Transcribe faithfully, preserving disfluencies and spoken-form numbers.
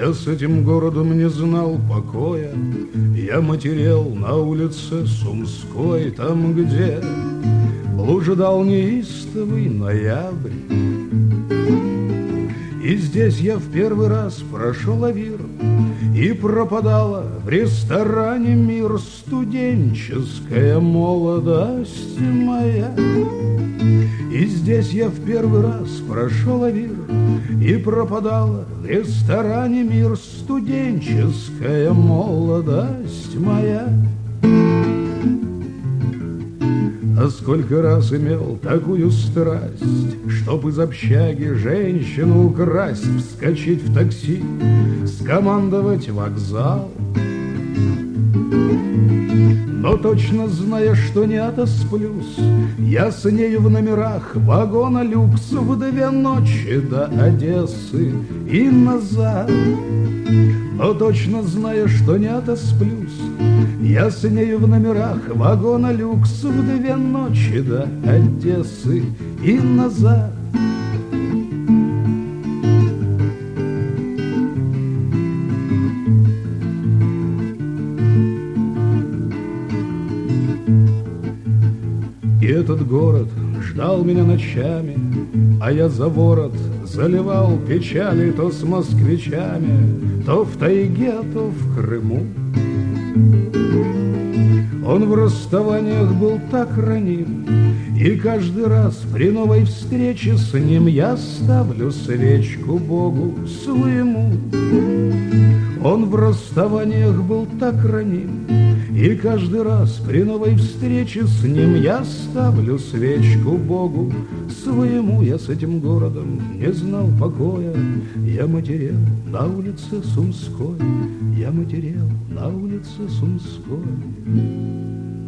Я с этим городом не знал покоя. Я матерел на улице Сумской, там, где блуждал неистовый ноябрь. И здесь я в первый раз прошел авир, и пропадала в ресторане мир, студенческая молодость моя. И здесь я в первый раз прошел авир, и пропадала в ресторане мир, студенческая молодость моя. А сколько раз имел такую страсть, чтоб из общаги женщину украсть, вскочить в такси, скомандовать вокзал. Но точно зная, что не отосплюсь, я с нею в номерах вагона люкс в две ночи до Одессы и назад. Но точно зная, что не отосплюсь, я с нею в номерах вагона люкс в две ночи до Одессы и назад. И этот город ждал меня ночами, а я за ворот заливал печали то с москвичами, то в тайге, то в Крыму. Он в расставаниях был так раним, и каждый раз при новой встрече с ним я ставлю свечку Богу своему. Он в расставаниях был так раним, и каждый раз при новой встрече с ним я ставлю свечку Богу своему. Я с этим городом не знал покоя. Я матерел на улице Сумской. Я матерел на улице Сумской.